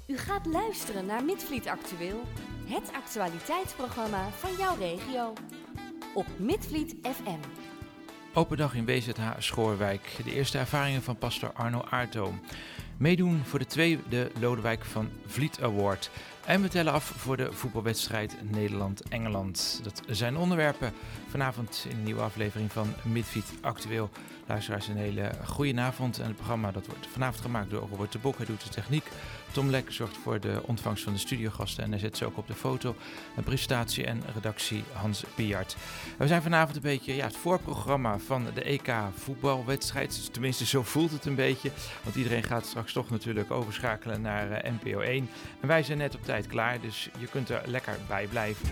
U gaat luisteren naar Midvliet Actueel, het actualiteitsprogramma van jouw regio. Op Midvliet FM. Open dag in WZH Schoorwijk. De eerste ervaringen van pastor Arno Aarto. Meedoen voor de tweede Lodewijk van Vliet Award. En we tellen af voor de voetbalwedstrijd Nederland-Engeland. Dat zijn onderwerpen vanavond in een nieuwe aflevering van Midvliet Actueel. Luisteraars, een hele goede avond. En het programma dat wordt vanavond gemaakt door Robert de Bok. Hij doet de techniek. Tom Lek zorgt voor de ontvangst van de studiogasten en hij zet ze ook op de foto. Een presentatie en redactie Hans Piart. We zijn vanavond een beetje het voorprogramma van de EK voetbalwedstrijd. Tenminste, zo voelt het een beetje. Want iedereen gaat straks toch natuurlijk overschakelen naar NPO 1. En wij zijn net op tijd klaar, dus je kunt er lekker bij blijven.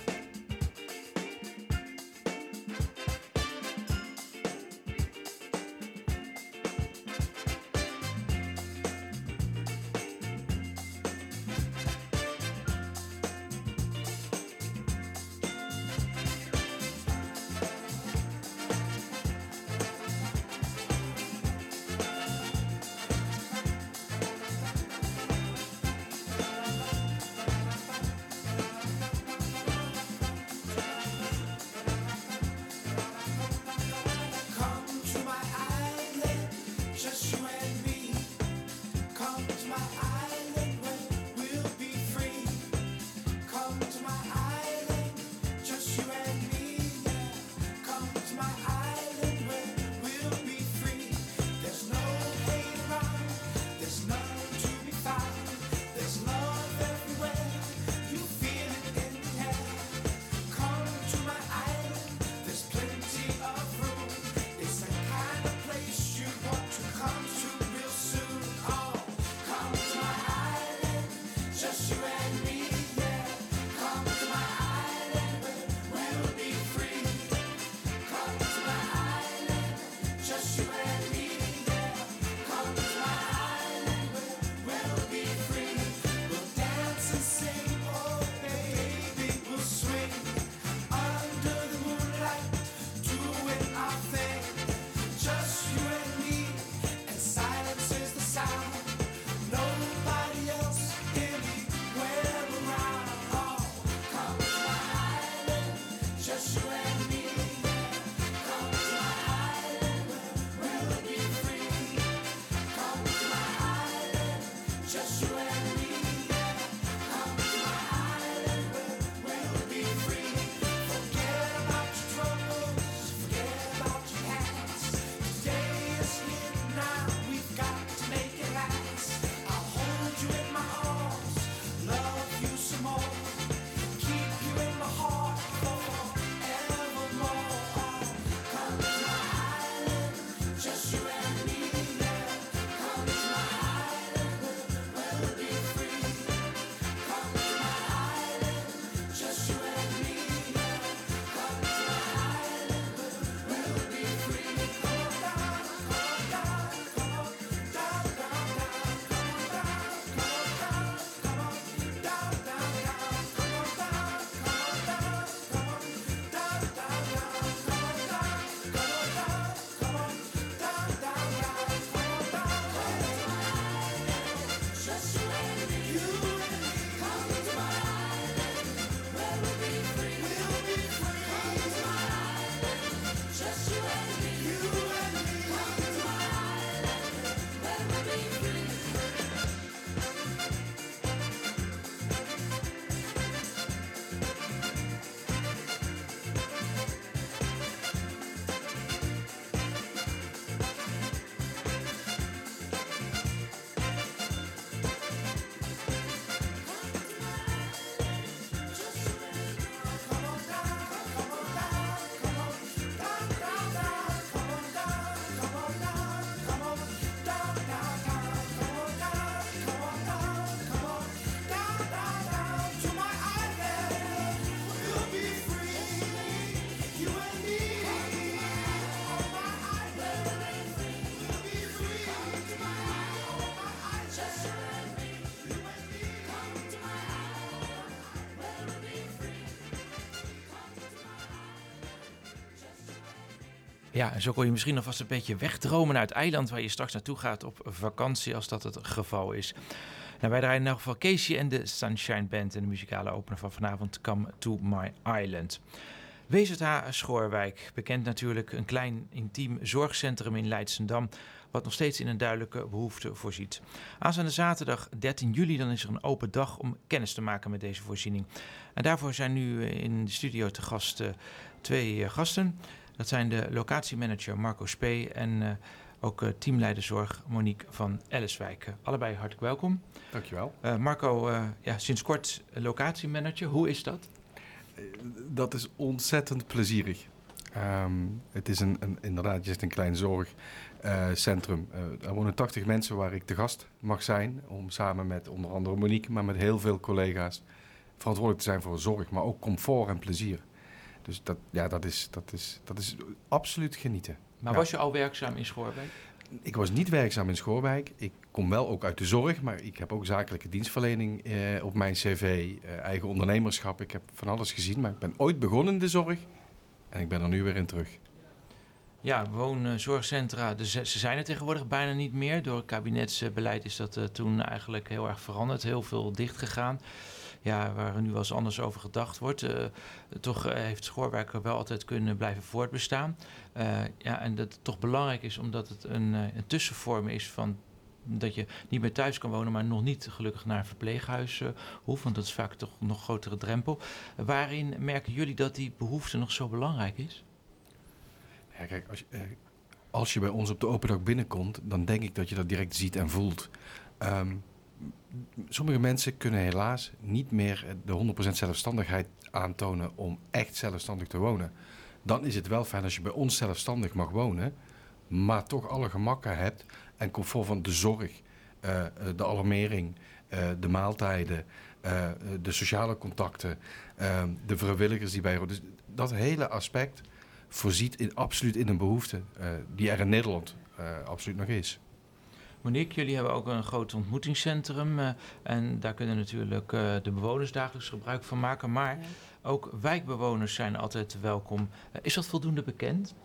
Ja, en zo kon je misschien alvast een beetje wegdromen naar het eiland waar je straks naartoe gaat op vakantie, als dat het geval is. Nou, wij draaien in elk geval Casey en de Sunshine Band en de muzikale opener van vanavond, Come to My Island. WZH Schoorwijk, bekend natuurlijk een klein intiem zorgcentrum in Leidschendam, wat nog steeds in een duidelijke behoefte voorziet. Aanstaande zaterdag 13 juli dan is er een open dag om kennis te maken met deze voorziening. En daarvoor zijn nu in de studio te gast 2 gasten. Dat zijn de locatiemanager Marco Spee en ook teamleider zorg Monique van Elliswijk. Allebei hartelijk welkom. Dankjewel. Marco, sinds kort locatiemanager. Hoe is dat? Dat is ontzettend plezierig. Het is inderdaad een klein zorgcentrum. Er wonen 80 mensen waar ik te gast mag zijn. Om samen met onder andere Monique, maar met heel veel collega's verantwoordelijk te zijn voor zorg. Maar ook comfort en plezier. Dus dat is absoluut genieten. Maar was je al werkzaam in Schoorwijk? Ik was niet werkzaam in Schoorwijk. Ik kom wel ook uit de zorg, maar ik heb ook zakelijke dienstverlening op mijn cv. Eigen ondernemerschap. Ik heb van alles gezien, maar ik ben ooit begonnen in de zorg. En ik ben er nu weer in terug. Ja, woonzorgcentra, ze zijn er tegenwoordig bijna niet meer. Door het kabinetsbeleid is dat toen eigenlijk heel erg veranderd. Heel veel dichtgegaan. Ja, waar er nu wel eens anders over gedacht wordt. Toch heeft Schoorwijk er wel altijd kunnen blijven voortbestaan. En dat het toch belangrijk is omdat het een tussenvorm is van dat je niet meer thuis kan wonen, maar nog niet gelukkig naar een verpleeghuis hoeft. Want dat is vaak toch nog een grotere drempel. Waarin merken jullie dat die behoefte nog zo belangrijk is? Ja, kijk, als je bij ons op de open dag binnenkomt, dan denk ik dat je dat direct ziet en voelt. Sommige mensen kunnen helaas niet meer de 100% zelfstandigheid aantonen om echt zelfstandig te wonen. Dan is het wel fijn als je bij ons zelfstandig mag wonen, maar toch alle gemakken hebt en comfort van de zorg, de alarmering, de maaltijden, de sociale contacten, de vrijwilligers die bij horen. Dus dat hele aspect voorziet absoluut in een behoefte die er in Nederland absoluut nog is. Monique, jullie hebben ook een groot ontmoetingscentrum en daar kunnen natuurlijk de bewoners dagelijks gebruik van maken, maar ook wijkbewoners zijn altijd welkom. Is dat voldoende bekend?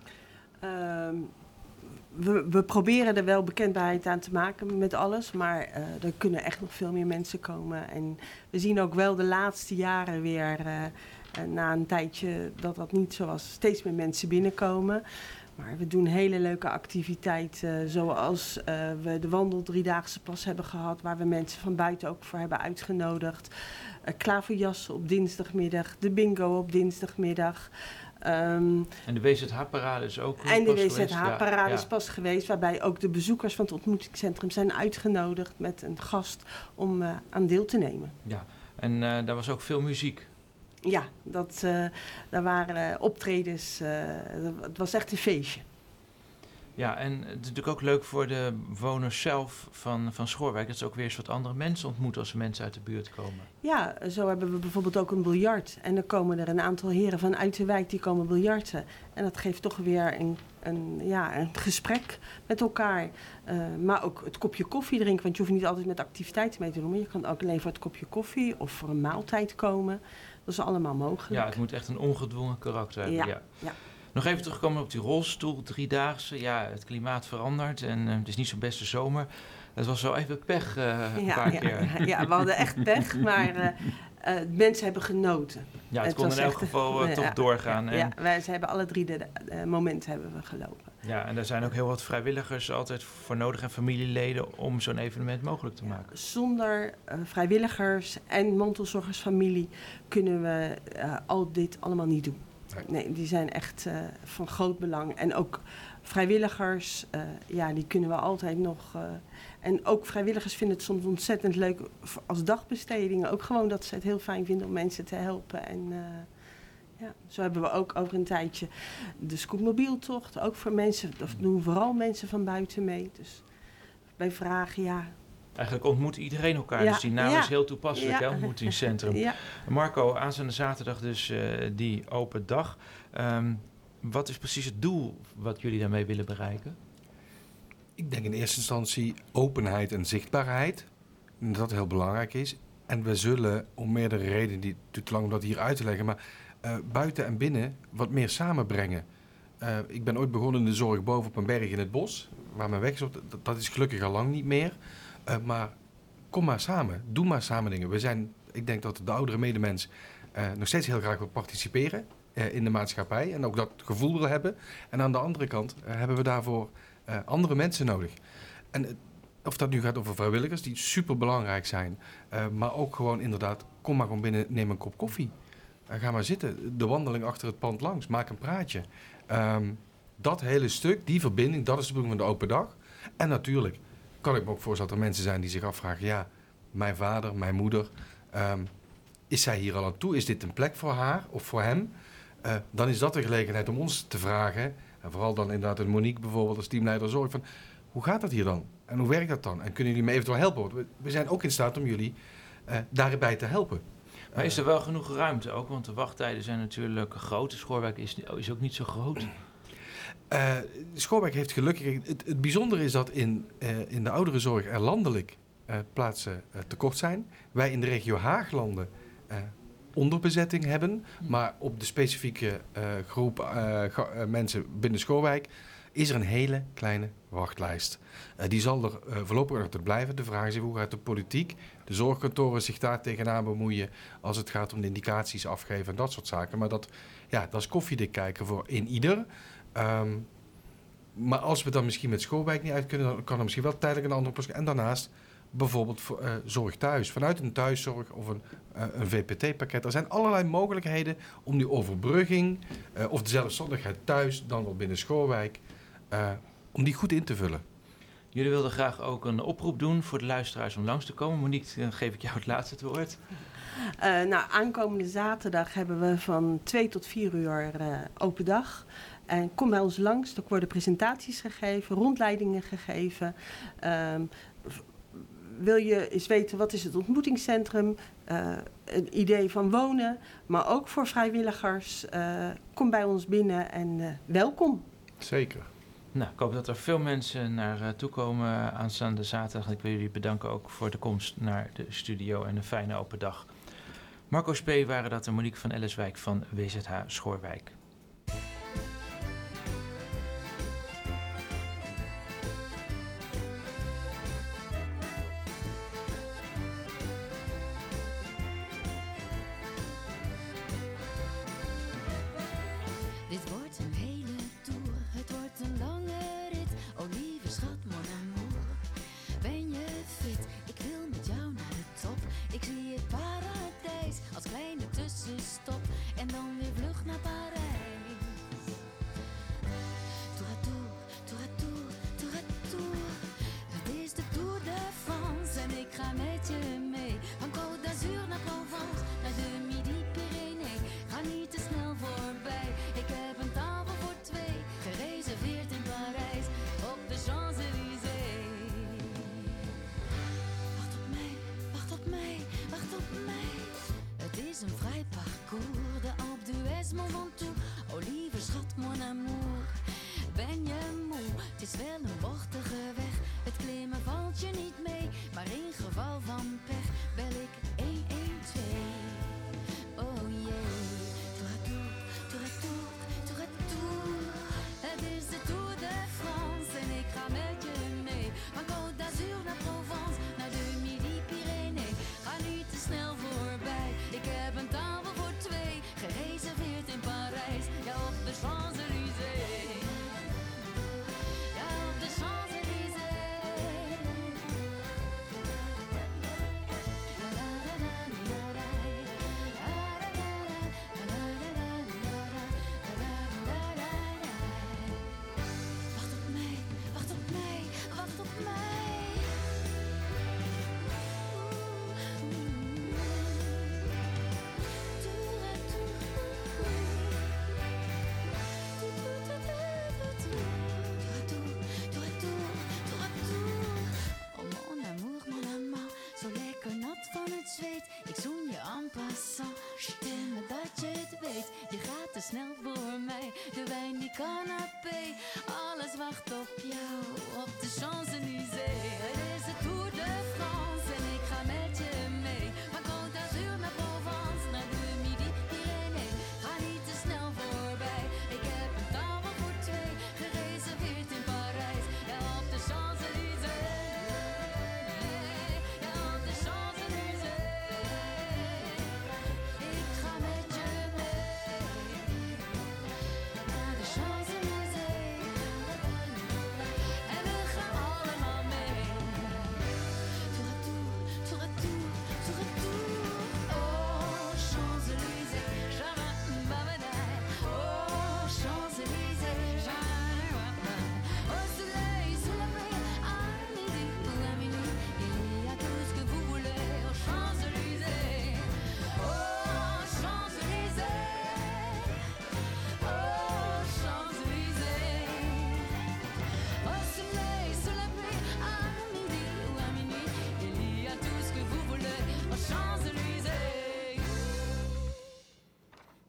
We proberen er wel bekendheid aan te maken met alles, maar er kunnen echt nog veel meer mensen komen. En we zien ook wel de laatste jaren weer, na een tijdje dat niet zo was, steeds meer mensen binnenkomen. Maar we doen hele leuke activiteiten, zoals we de wandel 3-daagse pas hebben gehad, waar we mensen van buiten ook voor hebben uitgenodigd. Klaverjassen op dinsdagmiddag, de bingo op dinsdagmiddag. En de WZH-parade is ook en de WZH-parade is pas geweest, waarbij ook de bezoekers van het ontmoetingscentrum zijn uitgenodigd met een gast om aan deel te nemen. Ja, en daar was ook veel muziek. Ja, daar waren optredens. Het was echt een feestje. Ja, en het is natuurlijk ook leuk voor de bewoners zelf van Schoorwijk dat ze ook weer eens wat andere mensen ontmoeten als mensen uit de buurt komen. Ja, zo hebben we bijvoorbeeld ook een biljart. En dan komen er een aantal heren vanuit de wijk die komen biljarten. En dat geeft toch weer een gesprek met elkaar. Maar ook het kopje koffie drinken. Want je hoeft niet altijd met activiteiten mee te doen. Maar je kan ook alleen voor het kopje koffie of voor een maaltijd komen. Dat is allemaal mogelijk. Ja, het moet echt een ongedwongen karakter hebben. Ja. Nog even terugkomen op die rolstoel, 3-daagse. Ja, het klimaat verandert en het is niet zo'n beste zomer. Het was wel even pech een paar keer. Ja, we hadden echt pech, maar mensen hebben genoten. Ja, het kon in elk geval toch doorgaan. Ze hebben alle 3 de momenten hebben we gelopen. Ja, en daar zijn ook heel wat vrijwilligers altijd voor nodig en familieleden om zo'n evenement mogelijk te maken. Zonder vrijwilligers en mantelzorgersfamilie kunnen we al dit allemaal niet doen. Nee, die zijn echt van groot belang. En ook vrijwilligers, die kunnen we altijd nog. En ook vrijwilligers vinden het soms ontzettend leuk als dagbesteding. Ook gewoon dat ze het heel fijn vinden om mensen te helpen. En zo hebben we ook over een tijdje de scootmobieltocht. Ook voor mensen, of doen vooral mensen van buiten mee. Dus bij vragen, Eigenlijk ontmoet iedereen elkaar, dus die naam is heel toepasselijk, hè, ontmoetingscentrum. Ja. Marco, aanstaande zaterdag dus die open dag. Wat is precies het doel wat jullie daarmee willen bereiken? Ik denk in eerste instantie openheid en zichtbaarheid. En dat heel belangrijk is. En we zullen om meerdere redenen, die duurt te lang om dat hier uit te leggen, maar buiten en binnen wat meer samenbrengen. Ik ben ooit begonnen in de zorg boven op een berg in het bos, waar mijn weg is op. Dat is gelukkig al lang niet meer. Maar kom maar samen. Doe maar samen dingen. Ik denk dat de oudere medemens nog steeds heel graag wil participeren in de maatschappij. En ook dat gevoel wil hebben. En aan de andere kant hebben we daarvoor andere mensen nodig. En of dat nu gaat over vrijwilligers, die super belangrijk zijn. Maar ook gewoon inderdaad, kom maar gewoon binnen, neem een kop koffie. Ga maar zitten. De wandeling achter het pand langs. Maak een praatje. Dat hele stuk, die verbinding, dat is de bedoeling van de open dag. En natuurlijk kan ik me ook voorstellen dat er mensen zijn die zich afvragen... ja, mijn vader, mijn moeder, is zij hier al aan toe? Is dit een plek voor haar of voor hem? Dan is dat de gelegenheid om ons te vragen... en vooral dan inderdaad een Monique bijvoorbeeld als teamleider zorg... van hoe gaat dat hier dan? En hoe werkt dat dan? En kunnen jullie me eventueel helpen? Want we zijn ook in staat om jullie daarbij te helpen. Maar is er wel genoeg ruimte ook? Want de wachttijden zijn natuurlijk groot. De Schoorwijk is ook niet zo groot. Schoorwijk heeft gelukkig... Het bijzondere is dat in de ouderenzorg er landelijk plaatsen tekort zijn. Wij in de regio Haaglanden onderbezetting hebben. Maar op de specifieke groep mensen binnen Schoorwijk is er een hele kleine wachtlijst. Die zal er voorlopig nog te blijven. De vraag is even, hoe gaat de politiek, de zorgkantoren zich daar tegenaan bemoeien als het gaat om de indicaties afgeven en dat soort zaken. Maar dat is koffiedik kijken voor in ieder. Maar als we dan misschien met Schoorwijk niet uit kunnen, dan kan er misschien wel tijdelijk een andere persoon. En daarnaast bijvoorbeeld zorg thuis. Vanuit een thuiszorg of een VPT-pakket. Er zijn allerlei mogelijkheden om die overbrugging of de zelfstandigheid thuis, dan wel binnen Schoorwijk, om die goed in te vullen. Jullie wilden graag ook een oproep doen voor de luisteraars om langs te komen. Monique, dan geef ik jou het laatste woord. Aankomende zaterdag hebben we van 2 tot 4 uur open dag. En kom bij ons langs, er worden presentaties gegeven, rondleidingen gegeven. Wil je eens weten wat is het ontmoetingscentrum, een idee van wonen, maar ook voor vrijwilligers. Kom bij ons binnen en welkom. Zeker. Nou, ik hoop dat er veel mensen naartoe komen aanstaande zaterdag. Ik wil jullie bedanken ook voor de komst naar de studio en een fijne open dag. Marco Spee waren dat en Monique van Elliswijk van WZH Schoorwijk. Dit wordt een hele tour, het wordt een lange rit. Oh lieve schat, mon amour, ben je fit? Ik wil met jou naar de top. Ik zie het paradijs als kleine tussenstop. En dan weer vlug naar Parijs. Tour à tour, tour à tour, tour à tour. Het is de Tour de France en ik ga met je mee. Van Côte d'Azur naar Provence, naar de Midi-Pyrénées. Ga niet te snel voorbij. Ik heb een tafel voor 2, gereserveerd in Parijs, op de Champs-Élysées. Wacht op mij, wacht op mij, wacht op mij. Het is een vrij parcours, de Alpe d'Huez, Mont Ventoux. Oh lieve schat, mon amour, ben je moe? Het is wel een bochtige weg, het klimmen valt je niet mee. Maar in geval van pech bel ik 112. Oh jee. Tour à tour, tour à tour, tour à tour. Het is de Tour de France en ik ga met je mee. Van Côte d'Azur naar Provence, naar de Midi-Pyrénées. Ga niet te snel voorbij, ik heb een tafel voor 2, gereserveerd in Parijs. Ja, op de Champs-Élysées. Ja, op de Champs-Élysées.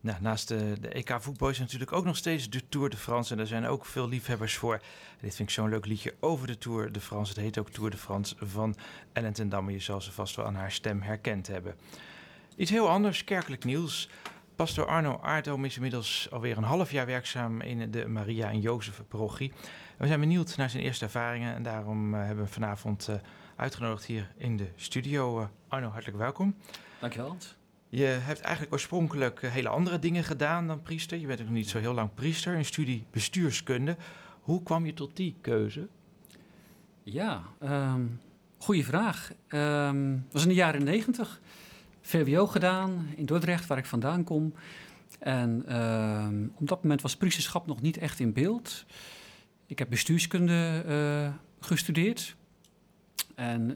Nou, naast de EK voetbal is natuurlijk ook nog steeds de Tour de France. En daar zijn ook veel liefhebbers voor. Dit vind ik zo'n leuk liedje over de Tour de France. Het heet ook Tour de France van Ellen ten Damme. Je zal ze vast wel aan haar stem herkend hebben. Iets heel anders, kerkelijk nieuws. Pastor Arno Aartoom is inmiddels alweer een half jaar werkzaam in de Maria en Jozef parochie. We zijn benieuwd naar zijn eerste ervaringen. En daarom hebben we hem vanavond uitgenodigd hier in de studio. Arno, hartelijk welkom. Dankjewel, Hans. Je hebt eigenlijk oorspronkelijk hele andere dingen gedaan dan priester. Je bent ook niet zo heel lang priester, een studie bestuurskunde. Hoe kwam je tot die keuze? Ja, goede vraag. Het was in de jaren 90. VWO gedaan in Dordrecht, waar ik vandaan kom. En op dat moment was priesterschap nog niet echt in beeld. Ik heb bestuurskunde gestudeerd. En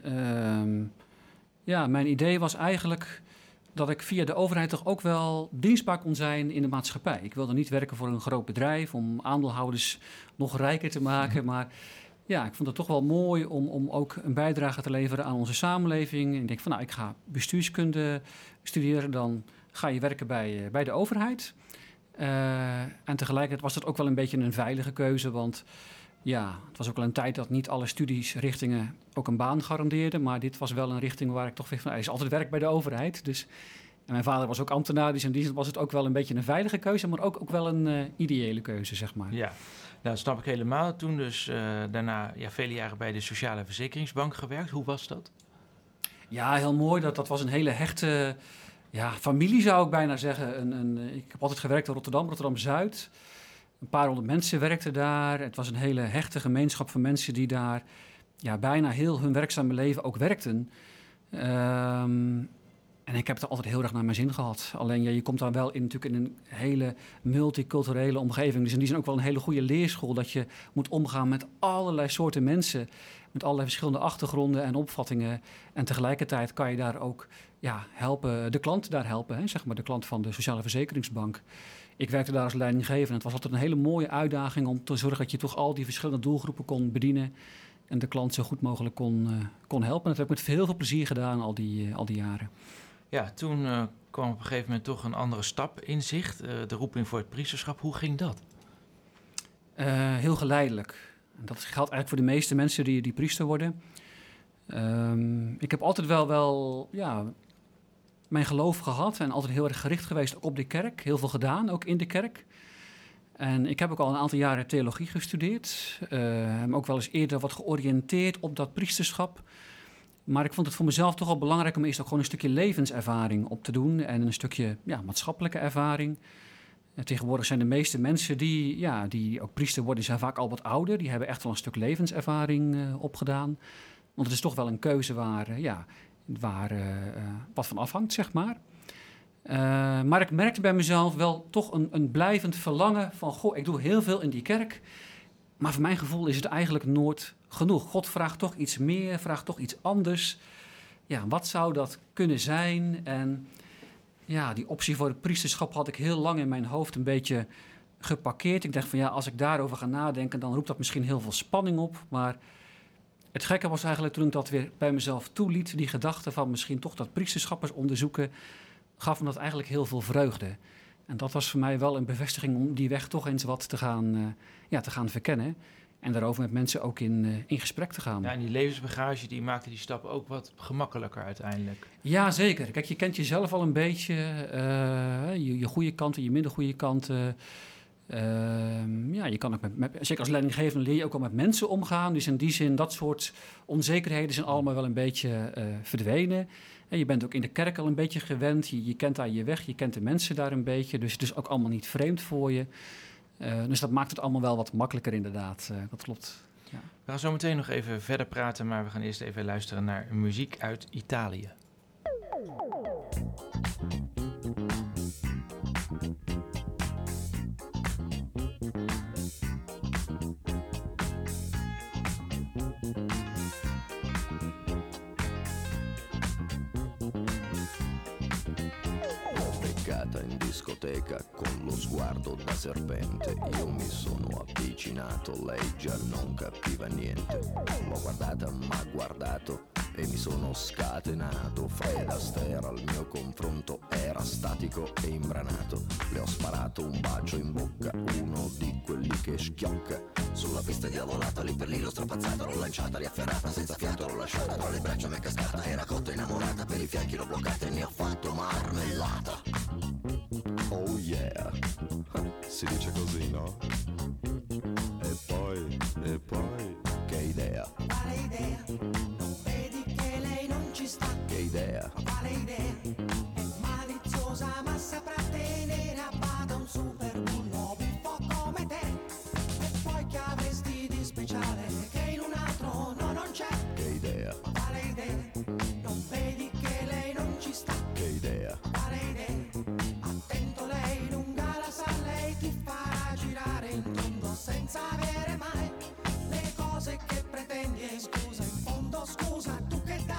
mijn idee was eigenlijk dat ik via de overheid toch ook wel dienstbaar kon zijn in de maatschappij. Ik wilde niet werken voor een groot bedrijf om aandeelhouders nog rijker te maken. Maar ja, ik vond het toch wel mooi om ook een bijdrage te leveren aan onze samenleving. En ik denk van, ik ga bestuurskunde studeren. Dan ga je werken bij de overheid. En tegelijkertijd was dat ook wel een beetje een veilige keuze. Want ja, het was ook al een tijd dat niet alle studiesrichtingen ook een baan garandeerden. Maar dit was wel een richting waar ik toch vind van, er is altijd werk bij de overheid. Dus, en mijn vader was ook ambtenaar, dus in die zin was het ook wel een beetje een veilige keuze. Maar ook wel een ideële keuze, zeg maar. Ja, dat snap ik helemaal. Toen dus daarna vele jaren bij de Sociale Verzekeringsbank gewerkt. Hoe was dat? Ja, heel mooi. Dat was een hele hechte familie, zou ik bijna zeggen. Ik heb altijd gewerkt in Rotterdam-Zuid. Een paar honderd mensen werkten daar. Het was een hele hechte gemeenschap van mensen die daar bijna heel hun werkzame leven ook werkten. En ik heb het altijd heel erg naar mijn zin gehad. Alleen je komt daar wel natuurlijk in een hele multiculturele omgeving. Dus in die zin ook wel een hele goede leerschool. Dat je moet omgaan met allerlei soorten mensen. Met allerlei verschillende achtergronden en opvattingen. En tegelijkertijd kan je daar ook helpen, de klant daar helpen. Hè, zeg maar de klant van de Sociale Verzekeringsbank. Ik werkte daar als leidinggevende. Het was altijd een hele mooie uitdaging om te zorgen dat je toch al die verschillende doelgroepen kon bedienen. En de klant zo goed mogelijk kon helpen. En dat heb ik met heel veel plezier gedaan al die jaren. Ja, toen kwam op een gegeven moment toch een andere stap in zicht. De roeping voor het priesterschap. Hoe ging dat? Heel geleidelijk. Dat geldt eigenlijk voor de meeste mensen die priester worden. Ik heb altijd wel mijn geloof gehad en altijd heel erg gericht geweest ook op de kerk. Heel veel gedaan, ook in de kerk. En ik heb ook al een aantal jaren theologie gestudeerd. Heb ook wel eens eerder wat georiënteerd op dat priesterschap. Maar ik vond het voor mezelf toch wel belangrijk om eerst ook gewoon een stukje levenservaring op te doen. En een stukje maatschappelijke ervaring. Tegenwoordig zijn de meeste mensen die ook priester worden, zijn vaak al wat ouder. Die hebben echt wel een stuk levenservaring opgedaan. Want het is toch wel een keuze waar wat van afhangt, zeg maar. Maar ik merkte bij mezelf wel toch een blijvend verlangen van, ik doe heel veel in die kerk. Maar voor mijn gevoel is het eigenlijk nooit genoeg. God vraagt toch iets meer, vraagt toch iets anders. Ja, wat zou dat kunnen zijn? En die optie voor het priesterschap had ik heel lang in mijn hoofd een beetje geparkeerd. Ik dacht van als ik daarover ga nadenken, dan roept dat misschien heel veel spanning op. Maar het gekke was eigenlijk toen ik dat weer bij mezelf toeliet, die gedachte van misschien toch dat priesterschap eens onderzoeken, gaf me dat eigenlijk heel veel vreugde. En dat was voor mij wel een bevestiging om die weg toch eens wat te gaan verkennen. En daarover met mensen ook in gesprek te gaan. Ja, en die levensbagage die maakte die stap ook wat gemakkelijker uiteindelijk. Ja, zeker. Kijk, je kent jezelf al een beetje. Je goede kanten, je minder goede kanten. Je kan ook zeker als leidinggevende leer je ook al met mensen omgaan. Dus in die zin, dat soort onzekerheden zijn allemaal wel een beetje verdwenen. En je bent ook in de kerk al een beetje gewend. Je kent daar je weg, je kent de mensen daar een beetje. Dus het is ook allemaal niet vreemd voor je. Dus dat maakt het allemaal wel wat makkelijker inderdaad. Dat klopt. Ja. We gaan zo meteen nog even verder praten, maar we gaan eerst even luisteren naar muziek uit Italië. In discoteca con lo sguardo da serpente, io mi sono avvicinato, lei già non capiva niente. L'ho guardata, m'ha guardato e mi sono scatenato. Fred Astaire al mio confronto era statico e imbranato. Le ho sparato un bacio in bocca, uno di quelli che schiocca. Sulla pista diavolata, lì per lì l'ho strapazzata, l'ho lanciata, riafferrata, senza fiato l'ho lasciata, tra le braccia mi è cascata, era cotta innamorata, per i fianchi l'ho bloccata e ne ho fatto marmellata. Oh yeah, si dice così, no? E poi, che idea? Quale idea? Non vedi che lei non ci sta? Che idea? Quale idea? È maliziosa ma saprà tenere a bada un super bullo buffo come te. E poi che avresti di speciale che in un altro no non c'è? Che idea? Quale idea? Non vedi che lei non ci sta? Che idea? Quale idea? Attento, lei lunga la sa, lei ti farà girare in tondo senza avere mai le cose che pretendi. E scusa, in fondo scusa, tu che dai?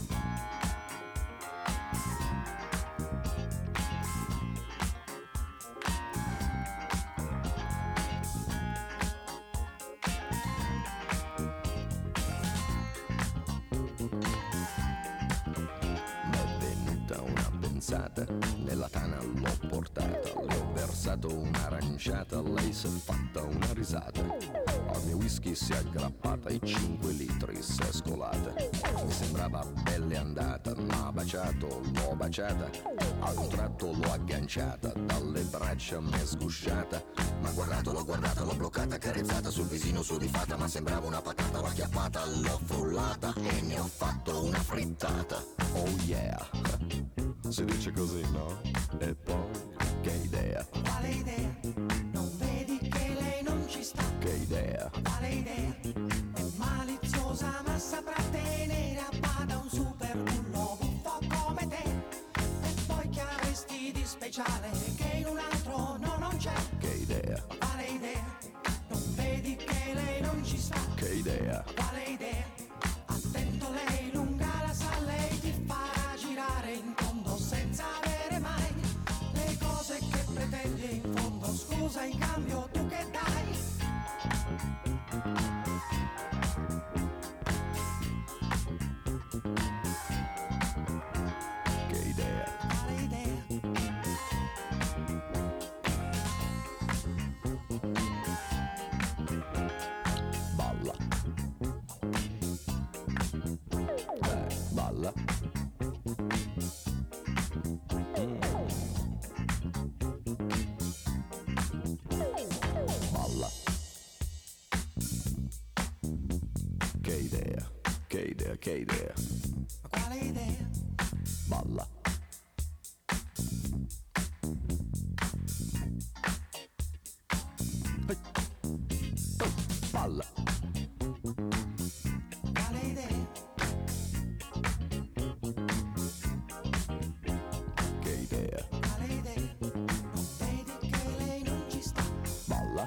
M'è venuta una pensata, nella tana l'ho portata, le ho versato un'aranciata, lei si è fatta una risata. Al mio whisky si è aggrappata e 5 litri si è scolata. Mi sembrava pelle andata, m'ha baciato, l'ho baciata, a un tratto l'ho agganciata, dalle braccia m'è sgusciata. M'ha guardato, l'ho guardata, l'ho bloccata, carezzata sul visino sudifata, ma sembrava una patata, l'ho acchiappata, l'ho frullata e ne ho fatto una frittata. Oh yeah, si dice così, no? E poi, che idea? Quale idea? Non vedi che lei non ci sta? Che idea? Quale idea? È maliziosa ma saprà tenere a bada un super bullo buffo come te. E poi che avresti di speciale che in un altro no non c'è? Che idea? Quale idea? Non vedi che lei non ci sta? Che idea? Quale idea? Attento, lei lunga la sa, lei ti farà girare in tondo senza avere mai le cose che pretendi. In fondo scusa, in cambio tu che dai? Che idea? Quale idea? Balla. Balla. Balla. Che idea? Che idea? Che idea? Ma quale idea? Balla. Balla. Quale idea? Che idea? Quale idea? Non vedi che lei non ci sta? Balla.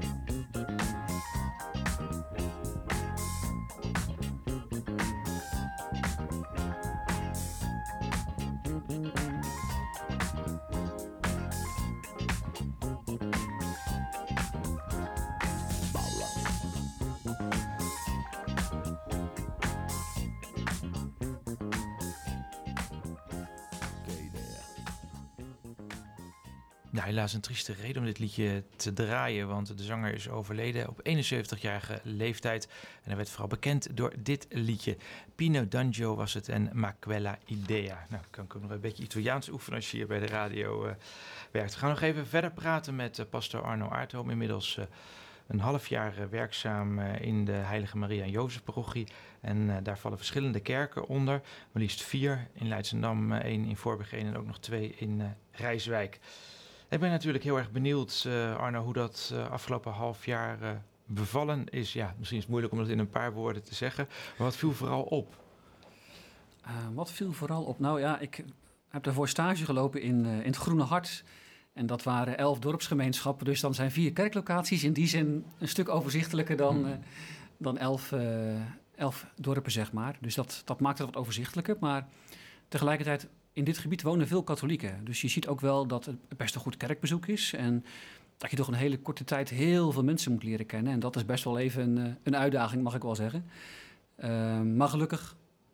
Nou, helaas een trieste reden om dit liedje te draaien, want de zanger is overleden op 71-jarige leeftijd. En hij werd vooral bekend door dit liedje. Pino D'Angio was het en Ma Quella Idea. Nou, kan ik ook nog een beetje Italiaans oefenen als je hier bij de radio werkt. We gaan nog even verder praten met pastor Arno Aarthoom. Inmiddels een half jaar werkzaam in de Heilige Maria en Jozef parochie. En daar vallen verschillende kerken onder. Maar liefst 4 in Leidschendam, 1 in Voorburg en ook nog 2 in Rijswijk. Ik ben natuurlijk heel erg benieuwd, Arno, hoe dat afgelopen half jaar bevallen is. Ja, misschien is het moeilijk om dat in een paar woorden te zeggen. Maar wat viel vooral op? Wat viel vooral op? Nou ja, ik heb daarvoor stage gelopen in het Groene Hart. En dat waren 11 dorpsgemeenschappen. Dus dan zijn 4 kerklocaties. In die zin een stuk overzichtelijker dan 11 dorpen, zeg maar. Dus dat maakt het wat overzichtelijker. Maar tegelijkertijd, in dit gebied wonen veel katholieken. Dus je ziet ook wel dat het best een goed kerkbezoek is. En dat je toch een hele korte tijd heel veel mensen moet leren kennen. En dat is best wel even een uitdaging, mag ik wel zeggen. Maar gelukkig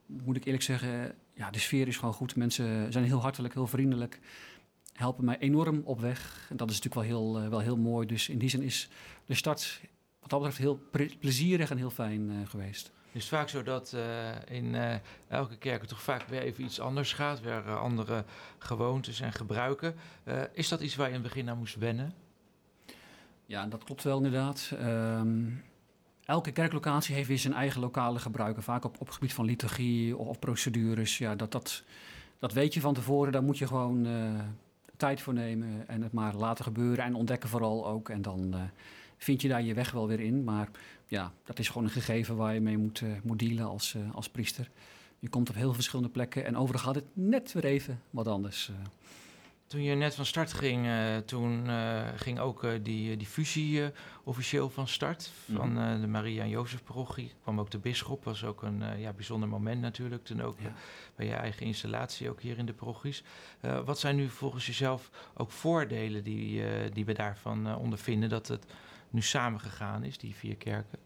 moet ik eerlijk zeggen, ja, de sfeer is gewoon goed. Mensen zijn heel hartelijk, heel vriendelijk. Helpen mij enorm op weg. En dat is natuurlijk wel heel mooi. Dus in die zin is de start wat dat betreft heel plezierig en heel fijn geweest. Het is vaak zo dat in elke kerk het toch vaak weer even iets anders gaat. Weer andere gewoontes en gebruiken. Is dat iets waar je in het begin aan moest wennen? Ja, dat klopt wel inderdaad. Elke kerklocatie heeft weer zijn eigen lokale gebruiken. Vaak op het gebied van liturgie of procedures. Ja, dat weet je van tevoren. Daar moet je gewoon tijd voor nemen en het maar laten gebeuren. En ontdekken vooral ook. En dan vind je daar je weg wel weer in. Maar ja, dat is gewoon een gegeven waar je mee moet dealen als priester. Je komt op heel verschillende plekken en overal gaat het net weer even wat anders. Toen je net van start ging, toen ging ook die fusie officieel van start. Van de Maria en Jozef parochie. Kwam ook de bisschop, was ook een bijzonder moment natuurlijk. Toen ook bij je eigen installatie, ook hier in de parochies. Wat zijn nu volgens jezelf ook voordelen die we daarvan ondervinden, dat het nu samengegaan is, die 4 kerken?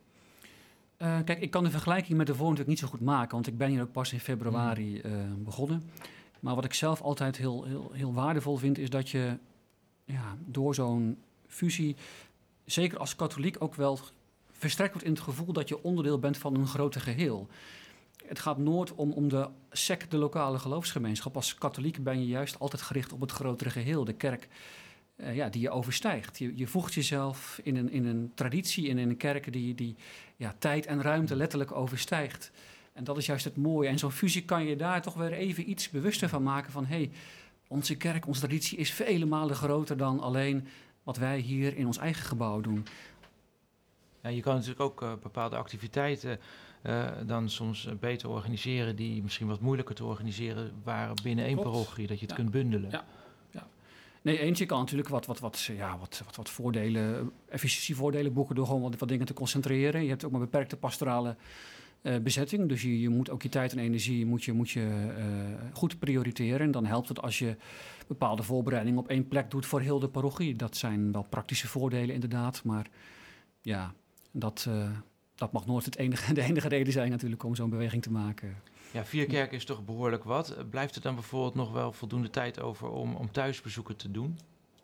Kijk, ik kan de vergelijking met de voor natuurlijk niet zo goed maken, want ik ben hier ook pas in februari begonnen. Maar wat ik zelf altijd heel waardevol vind, is dat je door zo'n fusie, zeker als katholiek, ook wel versterkt wordt in het gevoel dat je onderdeel bent van een groter geheel. Het gaat nooit om de SEC, de lokale geloofsgemeenschap. Als katholiek ben je juist altijd gericht op het grotere geheel, de kerk die je overstijgt. Je voegt jezelf in een traditie, in een kerk die tijd en ruimte letterlijk overstijgt. En dat is juist het mooie. En zo'n fusie kan je daar toch weer even iets bewuster van maken van onze kerk, onze traditie is vele malen groter dan alleen wat wij hier in ons eigen gebouw doen. Ja, je kan natuurlijk ook bepaalde activiteiten dan soms beter organiseren die misschien wat moeilijker te organiseren waren binnen één parochie, dat je het kunt bundelen. Ja. Nee, eens, je kan natuurlijk wat voordelen, efficiëntievoordelen boeken door gewoon wat dingen te concentreren. Je hebt ook maar beperkte pastorale bezetting, dus je moet ook je tijd en energie moet je goed prioriteren. En dan helpt het als je bepaalde voorbereidingen op één plek doet voor heel de parochie. Dat zijn wel praktische voordelen inderdaad, maar ja, dat mag nooit de enige reden zijn natuurlijk om zo'n beweging te maken. Ja, 4 kerken is toch behoorlijk wat. Blijft er dan bijvoorbeeld nog wel voldoende tijd over om thuisbezoeken te doen?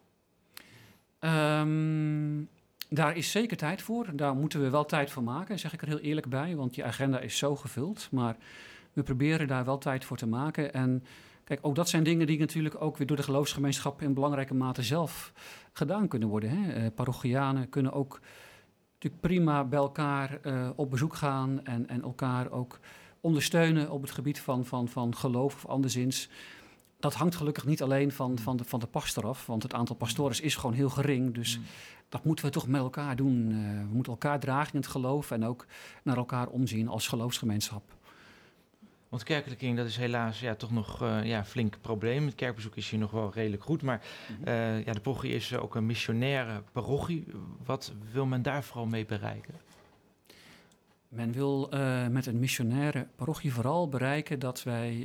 Daar is zeker tijd voor. Daar moeten we wel tijd voor maken, zeg ik er heel eerlijk bij. Want je agenda is zo gevuld. Maar we proberen daar wel tijd voor te maken. En kijk, ook dat zijn dingen die natuurlijk ook weer door de geloofsgemeenschap in belangrijke mate zelf gedaan kunnen worden. Hè? Parochianen kunnen ook natuurlijk prima bij elkaar op bezoek gaan en elkaar ook ondersteunen op het gebied van geloof of anderszins. Dat hangt gelukkig niet alleen van de pastor af, want het aantal pastores is gewoon heel gering. Dus dat moeten we toch met elkaar doen. We moeten elkaar dragen in het geloof en ook naar elkaar omzien als geloofsgemeenschap. Want kerkelijking, dat is helaas toch nog een flink probleem. Het kerkbezoek is hier nog wel redelijk goed, maar de parochie is ook een missionaire parochie. Wat wil men daar vooral mee bereiken? Men wil met een missionaire parochie vooral bereiken dat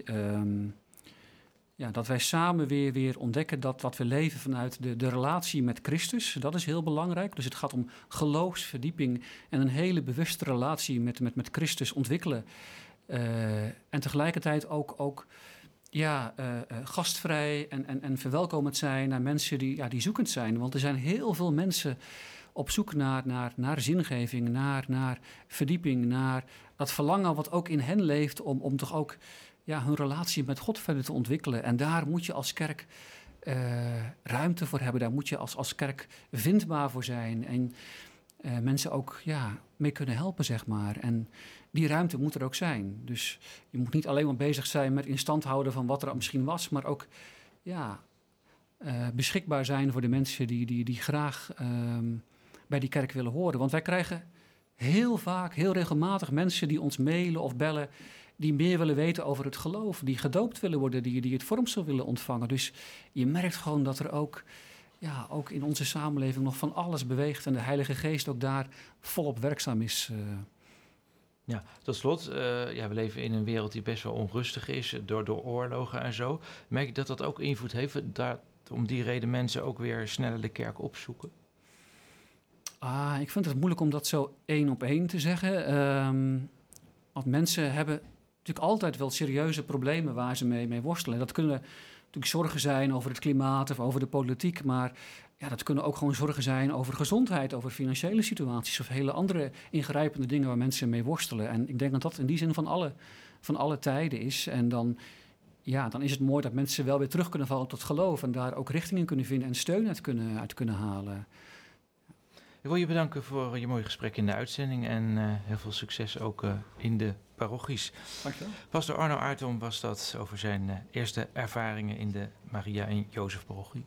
wij samen weer ontdekken dat wat we leven vanuit de relatie met Christus, dat is heel belangrijk. Dus het gaat om geloofsverdieping en een hele bewuste relatie met Christus ontwikkelen. En tegelijkertijd ook gastvrij en verwelkomend zijn naar mensen die zoekend zijn. Want er zijn heel veel mensen op zoek naar zingeving, naar verdieping, naar dat verlangen wat ook in hen leeft om toch ook hun relatie met God verder te ontwikkelen. En daar moet je als kerk ruimte voor hebben. Daar moet je als kerk vindbaar voor zijn. En mensen ook mee kunnen helpen, zeg maar. En die ruimte moet er ook zijn. Dus je moet niet alleen maar bezig zijn met in stand houden van wat er misschien was, maar ook beschikbaar zijn voor de mensen die graag bij die kerk willen horen. Want wij krijgen heel vaak, heel regelmatig mensen die ons mailen of bellen, die meer willen weten over het geloof, die gedoopt willen worden, die het vormsel willen ontvangen. Dus je merkt gewoon dat er ook in onze samenleving nog van alles beweegt en de Heilige Geest ook daar volop werkzaam is. Ja, tot slot, we leven in een wereld die best wel onrustig is door oorlogen en zo. Merk je dat ook invloed heeft, dat om die reden mensen ook weer sneller de kerk opzoeken? Ik vind het moeilijk om dat zo 1 op 1 te zeggen. Want mensen hebben natuurlijk altijd wel serieuze problemen waar ze mee worstelen. Dat kunnen natuurlijk zorgen zijn over het klimaat of over de politiek, maar ja, dat kunnen ook gewoon zorgen zijn over gezondheid, over financiële situaties of hele andere ingrijpende dingen waar mensen mee worstelen. En ik denk dat dat in die zin van alle tijden is. En dan is het mooi dat mensen wel weer terug kunnen vallen tot geloof en daar ook richting in kunnen vinden en steun uit kunnen halen. Ik wil je bedanken voor je mooie gesprek in de uitzending en heel veel succes ook in de parochies. Dankjewel. Pastor Arno Aartom was dat over zijn eerste ervaringen in de Maria en Jozef parochie.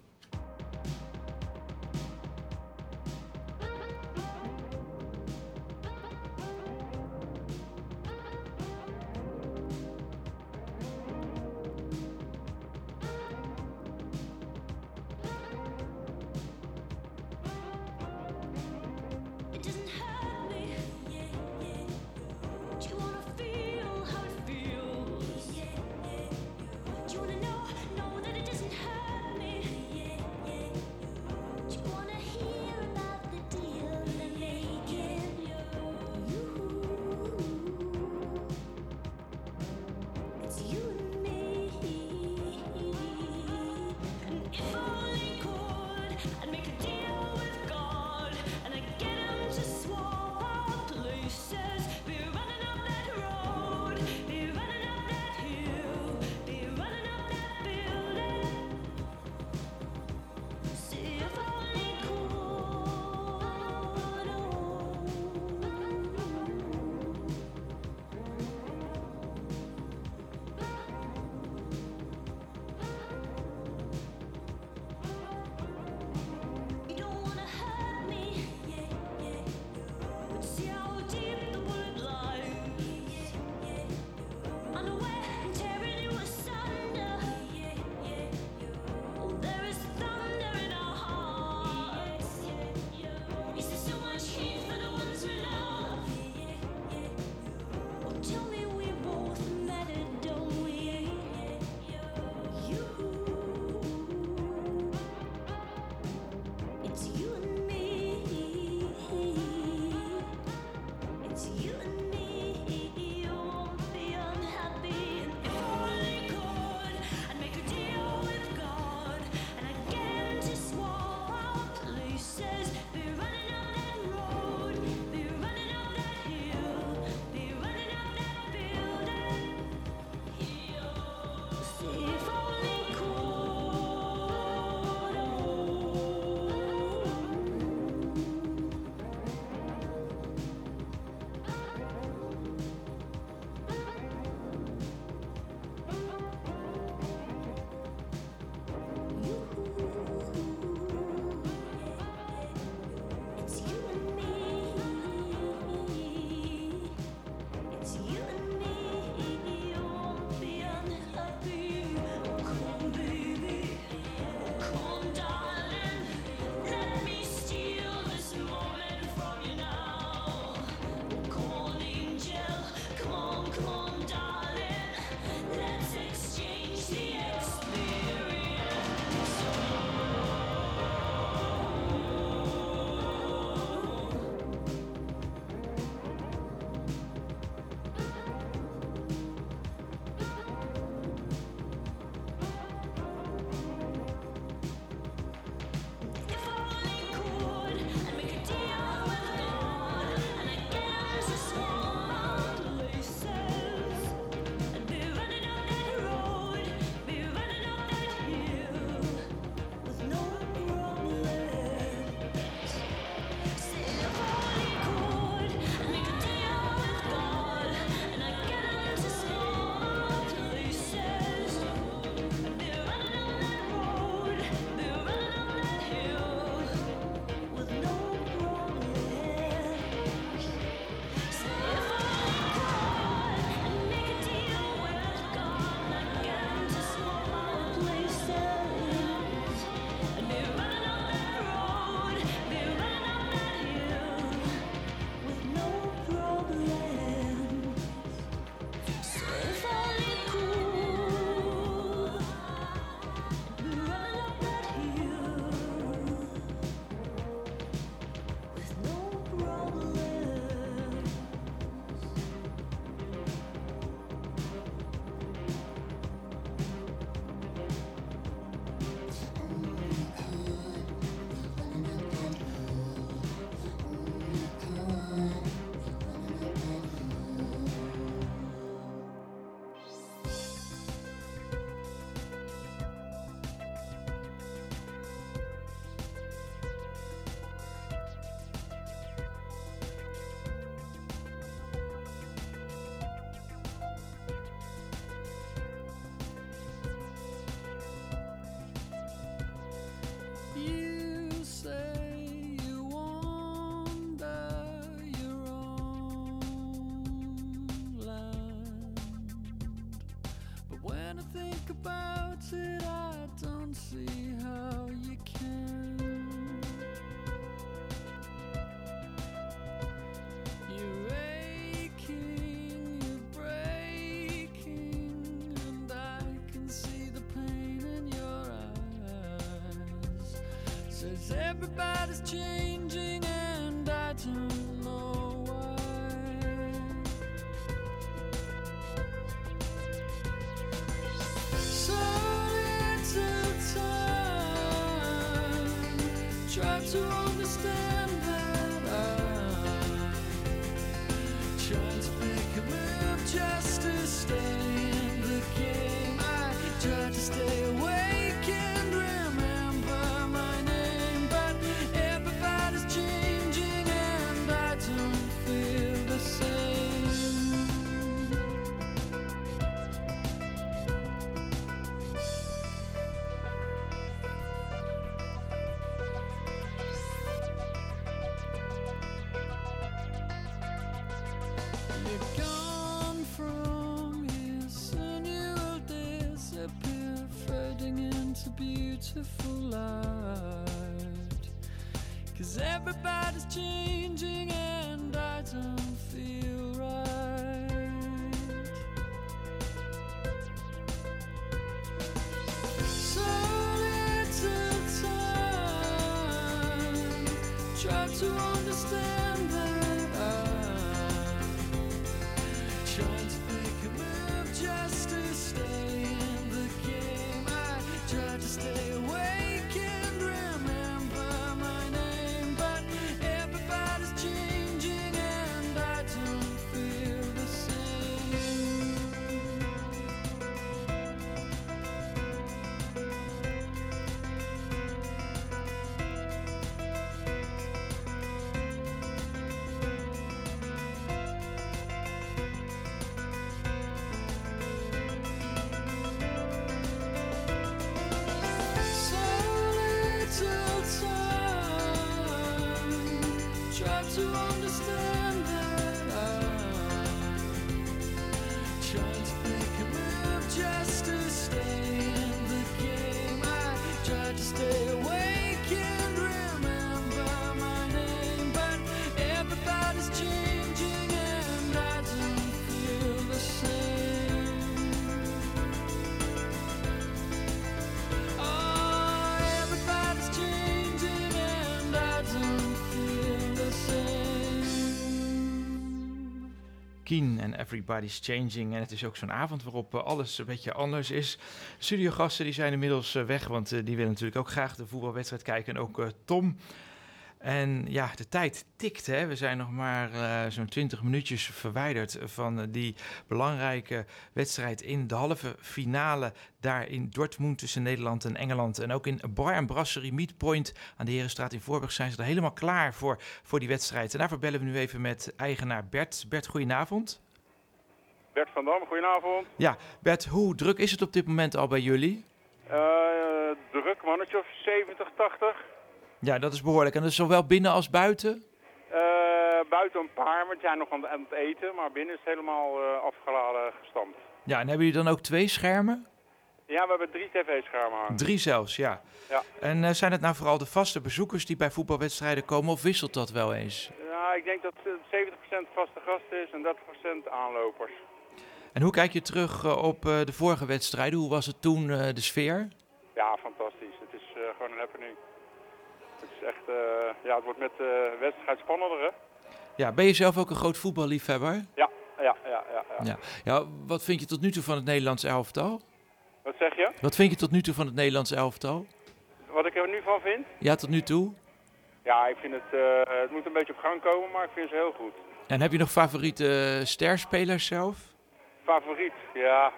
Know that it doesn't hurt me. think about it, I don't see how you can. You're aching, you're breaking, and I can see the pain in your eyes. Says everybody's changing and I don't know why. So little time, try to understand that I'm trying to make a move just to stay in the game. I try to stay awake and remember my name, but everybody's changing and I don't feel the same. You're gone from here, soon you'll disappear, fading into beautiful light. 'Cause everybody's changing and I don't feel right. So little time, try to understand that trying to make a move just to stay in the game. I try to stay awake and remember my name, but everybody's changing and I don't feel the same. So little time, try to understand that I'm trying to make a move just to stay in the game. I try to stay awake and remember my name, but everybody's changing and I don't feel the same. Oh, everybody's changing and I don't feel the same. Keen en Everybody's Changing. En het is ook zo'n avond waarop alles een beetje anders is. Studiogasten die zijn inmiddels weg, want die willen natuurlijk ook graag de voetbalwedstrijd kijken. En ook Tom. En ja, de tijd tikt, hè. We zijn nog maar zo'n 20 minuutjes verwijderd van die belangrijke wedstrijd in de halve finale daar in Dortmund tussen Nederland en Engeland. En ook in Bar en Brasserie Meetpoint aan de Herenstraat in Voorburg zijn ze er helemaal klaar voor die wedstrijd. En daarvoor bellen we nu even met eigenaar Bert. Bert, goedenavond. Bert van Dam, goedenavond. Ja, Bert, hoe druk is het op dit moment al bij jullie? Druk, mannetje of 70, 80. Ja, dat is behoorlijk. En dat is zowel binnen als buiten? Buiten een paar, maar die zijn nog aan het eten. Maar binnen is het helemaal afgeladen gestampt. Ja, en hebben jullie dan ook 2 schermen? Ja, we hebben 3 tv-schermen hangen. 3 zelfs, ja. Ja. En zijn het nou vooral de vaste bezoekers die bij voetbalwedstrijden komen of wisselt dat wel eens? Ja, ik denk dat 70% vaste gasten is en 30% aanlopers. En hoe kijk je terug op de vorige wedstrijden? Hoe was het toen, de sfeer? Ja, fantastisch. Het is gewoon een happening. Het is echt, het wordt met de wedstrijd spannender, hè? Ja, ben je zelf ook een groot voetballiefhebber? Ja. Ja, wat vind je tot nu toe van het Nederlands elftal? Wat zeg je? Wat vind je tot nu toe van het Nederlands elftal? Wat ik er nu van vind? Ja, tot nu toe. Ja, ik vind het moet een beetje op gang komen, maar ik vind ze heel goed. En heb je nog favoriete sterspelers zelf? Favoriet, ja.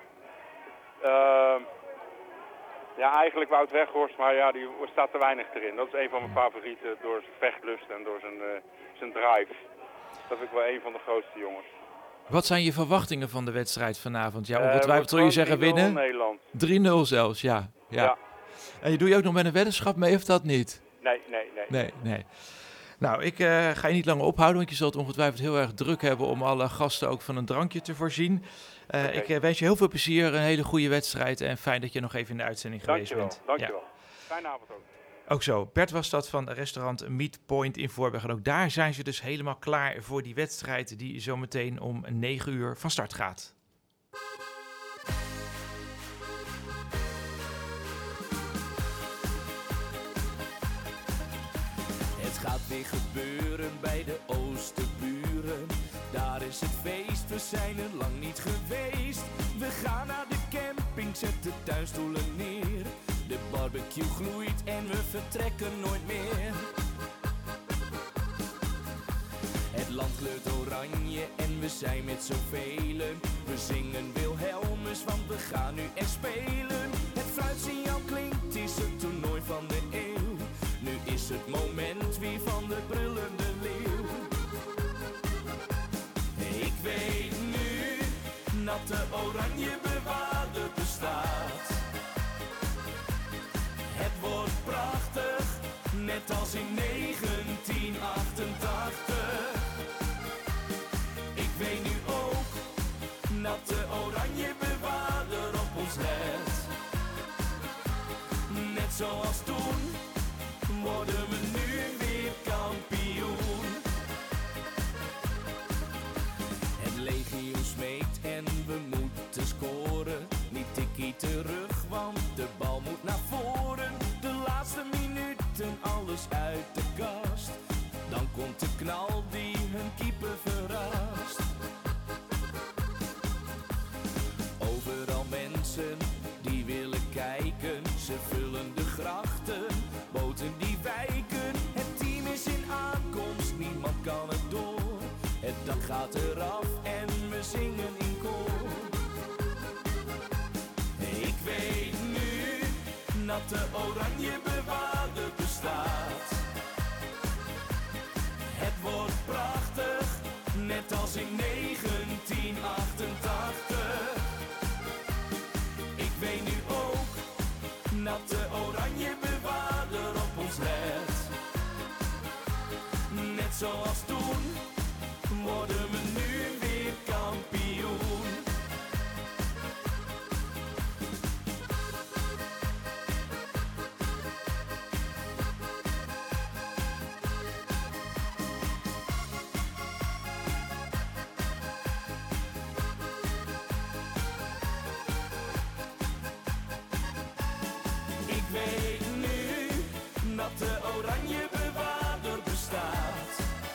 Ja, eigenlijk Wout Weghorst, maar ja, die staat te weinig erin. Dat is een van mijn favorieten door zijn vechtlust en door zijn drive. Dat vind ik wel een van de grootste jongens. Wat zijn je verwachtingen van de wedstrijd vanavond? Ja, ongetwijfeld zul je zeggen winnen. Nederland. 3-0 zelfs, ja. En doe je ook nog met een weddenschap mee of dat niet? Nee. Nou, ik ga je niet langer ophouden, want je zult ongetwijfeld heel erg druk hebben om alle gasten ook van een drankje te voorzien. Ik wens je heel veel plezier, een hele goede wedstrijd en fijn dat je nog even in de uitzending geweest bent. Dankjewel. Ja. Fijne avond ook. Ook zo, Bert was dat van restaurant Meat Point in Voorburg. En ook daar zijn ze dus helemaal klaar voor die wedstrijd die zometeen om 9 uur van start gaat. Het gaat weer gebeuren bij de Oosterburen. Daar is het feest, we zijn er lang niet geweest. We gaan naar de camping, zet de tuinstoelen neer. De barbecue gloeit en we vertrekken nooit meer. Het land kleurt oranje en we zijn met zoveel. We zingen Wilhelmus, want we gaan nu echt spelen. Het fluitsignaal klinkt, is het toernooi van de eeuw. Nu is het moment weer van de brullende leeuw. Ik weet nu dat de oranje bewaarder bestaat. Het wordt prachtig, net als in 1988. Ik weet nu ook dat de oranje bewaarder op ons let. Net zoals toen worden we nu weer kampioen. Het legio smeekt en we moeten scoren. Niet tikkie terug, want de bal moet naar voren. De laatste minuten alles uit de kast. Dan komt de knal die hun keeper verrast. Overal mensen die willen kijken. Ze vullen de grachten, boten die wijken. Het team is in aankomst, niemand kan het door. Het dak gaat eraf en we zingen in koor. Ik weet nu dat de oranje bewaarder bestaat. Het wordt prachtig, net als in 1988. Ik weet nu ook dat de oranje bewaarder op ons let. Net zoals toen worden we nu weer kampioen. Ik weet nu dat de oranje bewaarder bestaat.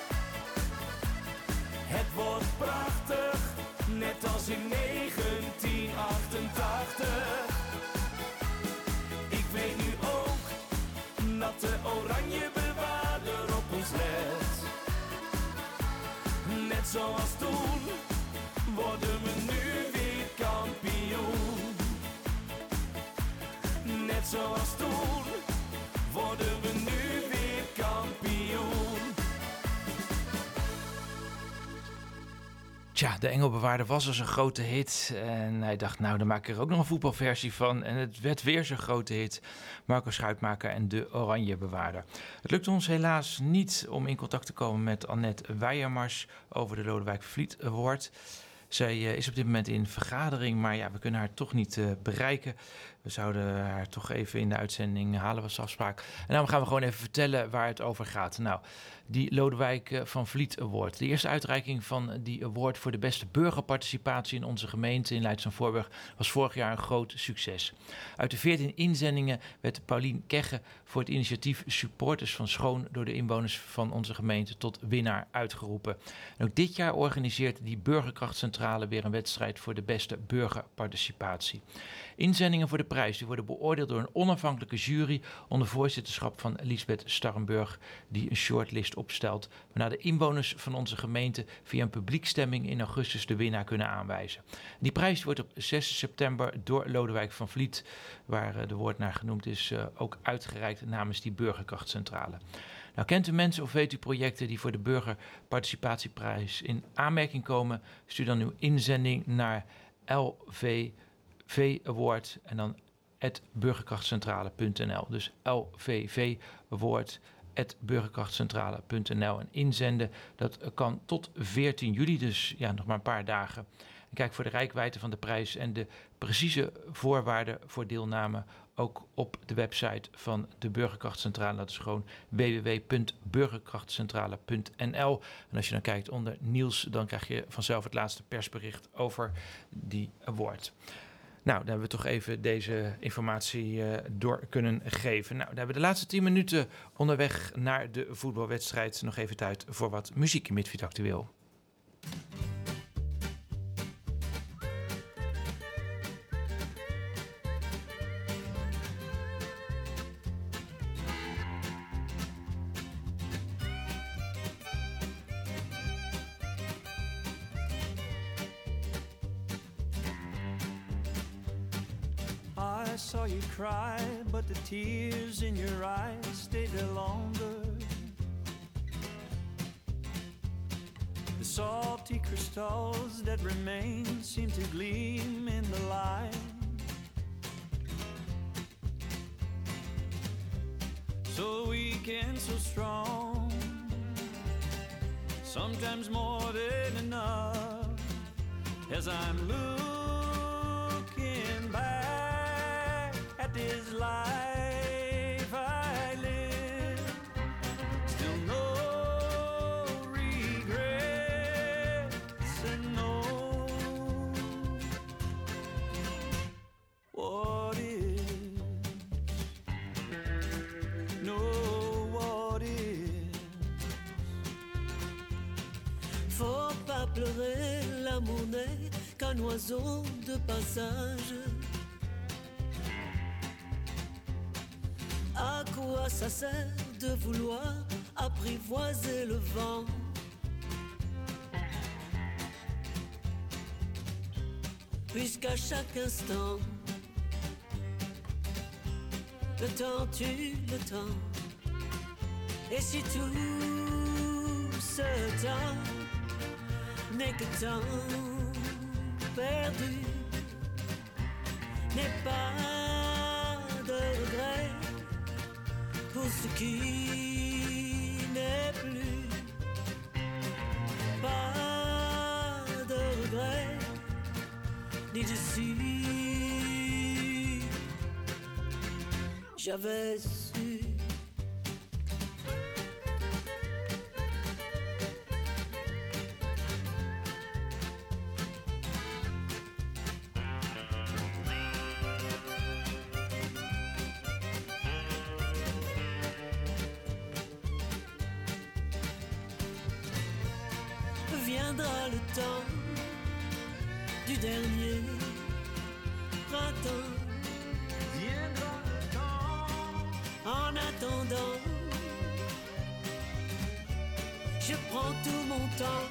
Het wordt prachtig, net als in 1988. Ik weet nu ook dat de oranje bewaarder op ons let. Net zoals toen worden we nu weer kampioen. Net zoals toen worden we nu weer kampioen. Tja, de Engelbewaarder was dus een grote hit. En hij dacht, nou, dan maak ik er ook nog een voetbalversie van. En het werd weer zo'n grote hit. Marco Schuitmaker en de Oranje Bewaarder. Het lukte ons helaas niet om in contact te komen met Annette Weijermars over de Lodewijk Vliet Award. Zij is op dit moment in vergadering, maar ja, we kunnen haar toch niet bereiken. We zouden haar toch even in de uitzending halen, was de afspraak. En daarom gaan we gewoon even vertellen waar het over gaat. Nou, die Lodewijk van Vliet Award. De eerste uitreiking van die award voor de beste burgerparticipatie in onze gemeente in Leidschendam-Voorburg was vorig jaar een groot succes. Uit de 14 inzendingen werd Paulien Kegge voor het initiatief Supporters van Schoon door de inwoners van onze gemeente tot winnaar uitgeroepen. En ook dit jaar organiseert die burgerkrachtcentrale weer een wedstrijd voor de beste burgerparticipatie. Inzendingen voor de prijs die worden beoordeeld door een onafhankelijke jury onder voorzitterschap van Lisbeth Starrenburg, die een shortlist opstelt, waarna de inwoners van onze gemeente via een publiekstemming in augustus de winnaar kunnen aanwijzen. Die prijs wordt op 6 september door Lodewijk van Vliet, waar de woordnaar genoemd is, ook uitgereikt namens die burgerkrachtcentrale. Nou, kent u mensen of weet u projecten die voor de burgerparticipatieprijs in aanmerking komen? Stuur dan uw inzending naar LVV-award en dan @burgerkrachtcentrale.nl. Dus LVV-award info@burgerkrachtcentrale.nl en inzenden. Dat kan tot 14 juli, dus ja, nog maar een paar dagen. En kijk voor de reikwijdte van de prijs en de precieze voorwaarden voor deelname ook op de website van de Burgerkrachtcentrale. Dat is gewoon www.burgerkrachtcentrale.nl. En als je dan kijkt onder nieuws, dan krijg je vanzelf het laatste persbericht over die award. Nou, dan hebben we toch even deze informatie door kunnen geven. Nou, dan hebben we de laatste 10 minuten onderweg naar de voetbalwedstrijd. Nog even tijd voor wat muziek in Midfield Actueel. I saw you cry, but the tears in your eyes stayed there longer. The salty crystals that remain seem to gleam in the light. So weak and so strong, sometimes more than enough. As I'm looking back at this life I live, still no regrets and no what is, no what is. Faut pas pleurer, l'amour n'est qu'un oiseau de passage. À quoi ça sert de vouloir apprivoiser le vent? Puisqu'à chaque instant, le temps tue le temps. Et si tout ce temps n'est que temps perdu, n'est pas de regret pour ce qui n'est plus, pas de regret ni de si j'avais su. Viendra le temps du dernier printemps. Viendra le temps. En attendant, je prends tout mon temps.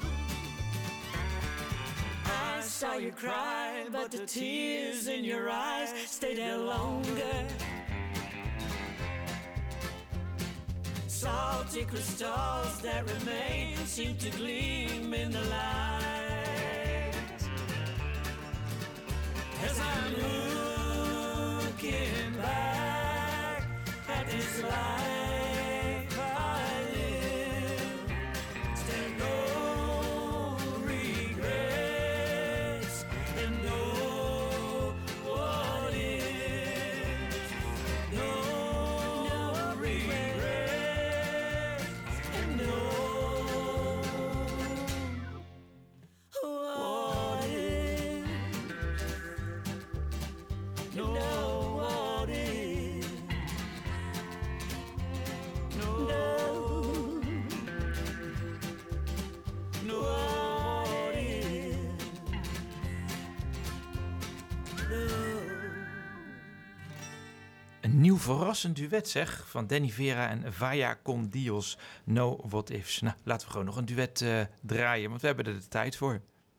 I saw you cry, but the tears in your eyes stayed there longer. Salty crystals that remain seem to gleam in the light. As I'm looking back at this life I live, still no regrets and no what is, no regrets and no what is, no what is, no no what is, no. Een nieuw verrassend duet zeg, van Danny Vera en Vaya con Dios, No What Ifs. Nou, laten we gewoon nog een duet draaien, want we hebben er de tijd voor.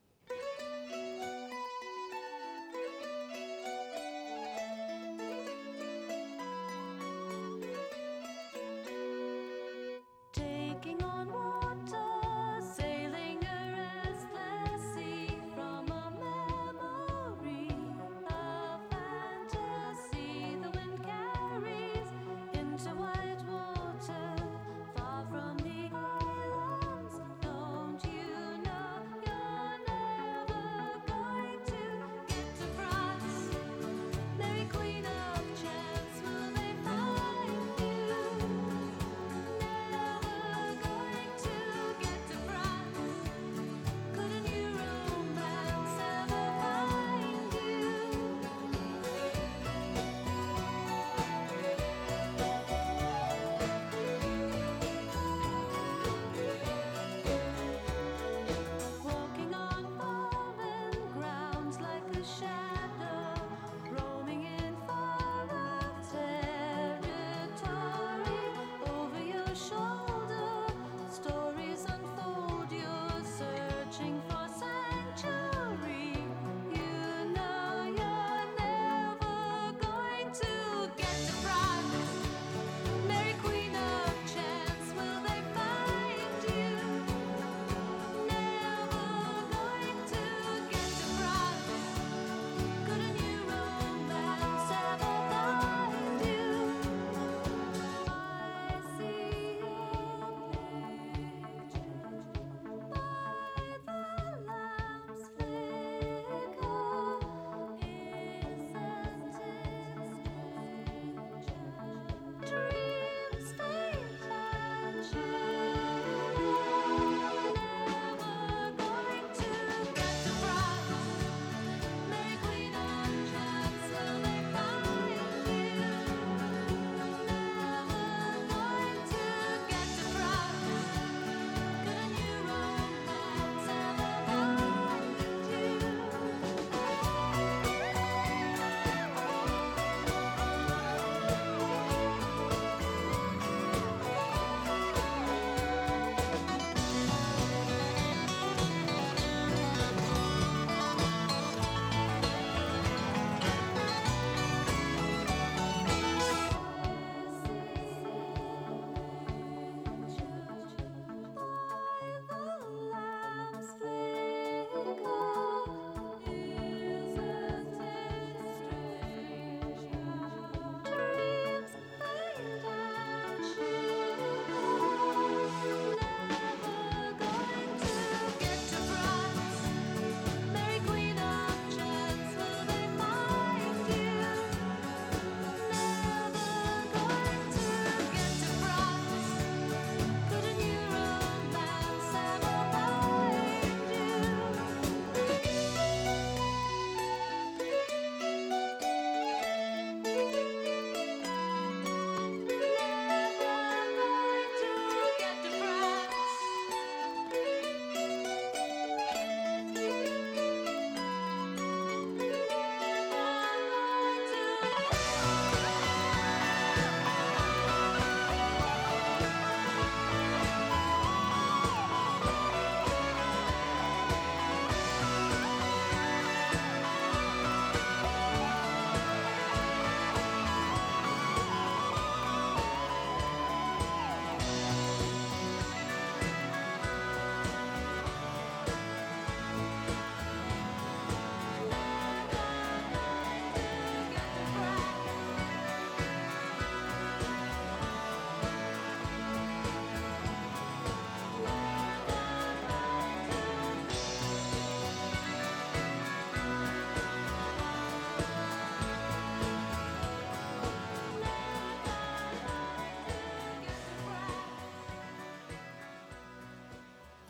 Taking on water, sailing a restless sea from a memory, a fantasy the wind carries into white water.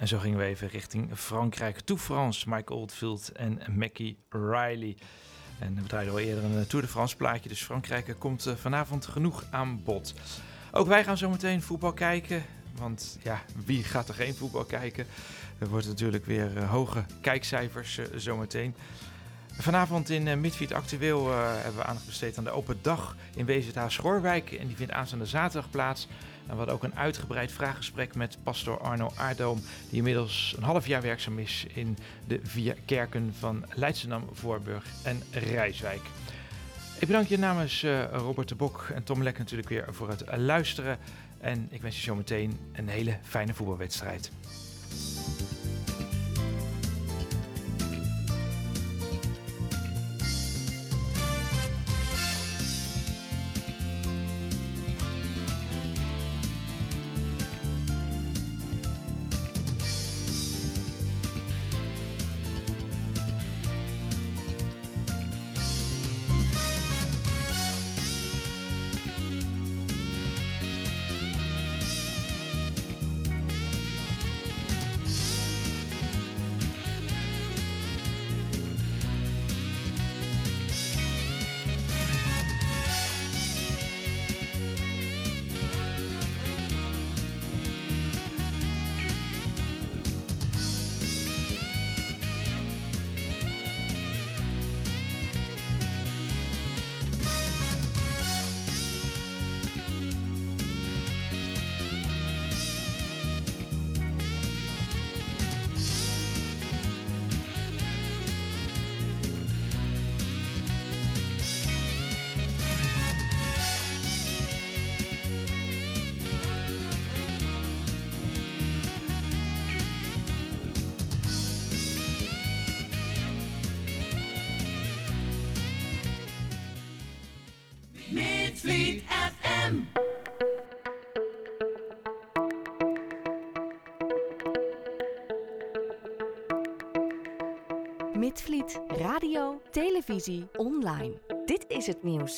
En zo gingen we even richting Frankrijk. Tour de France, Mike Oldfield en Mackie Riley. En we draaiden al eerder een Tour de France plaatje, dus Frankrijk komt vanavond genoeg aan bod. Ook wij gaan zo meteen voetbal kijken, want ja, wie gaat er geen voetbal kijken? Er wordt natuurlijk weer hoge kijkcijfers zometeen. Vanavond in Midfield Actueel hebben we aandacht besteed aan de open dag in WZH Schoorwijk. En die vindt aanstaande zaterdag plaats. En we hadden ook een uitgebreid vraaggesprek met pastor Arno Aardoom, die inmiddels een half jaar werkzaam is in de 4 kerken van Leidschendam, Voorburg en Rijswijk. Ik bedank je namens Robert de Bok en Tom Lek natuurlijk weer voor het luisteren. En ik wens je zometeen een hele fijne voetbalwedstrijd. Midfield FM. Midfield, radio, televisie, online. Dit is het nieuws.